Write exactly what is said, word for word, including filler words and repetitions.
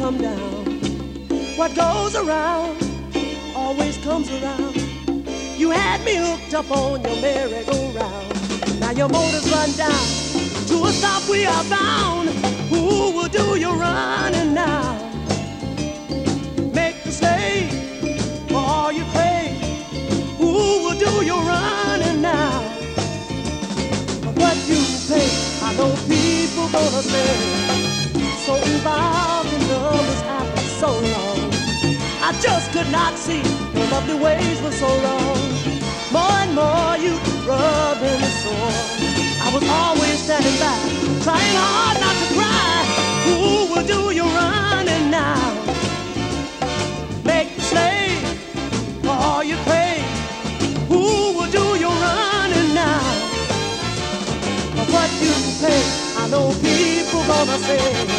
come down. What goes around always comes around. You had me hooked up on your merry-go-round. Now your motor's run down. To a stop we are bound. Who will do your running now? Make the slave for all you crave. Who will do your running now? For what you pay, I know people gonna say. So involved in numbers after so long, I just could not see your lovely ways were so wrong. More and more you rubbing the sore. I was always standing by, trying hard not to cry. Who will do your running now? Make the slave for all you crave. Who will do your running now? For what you pay, I know people gonna say.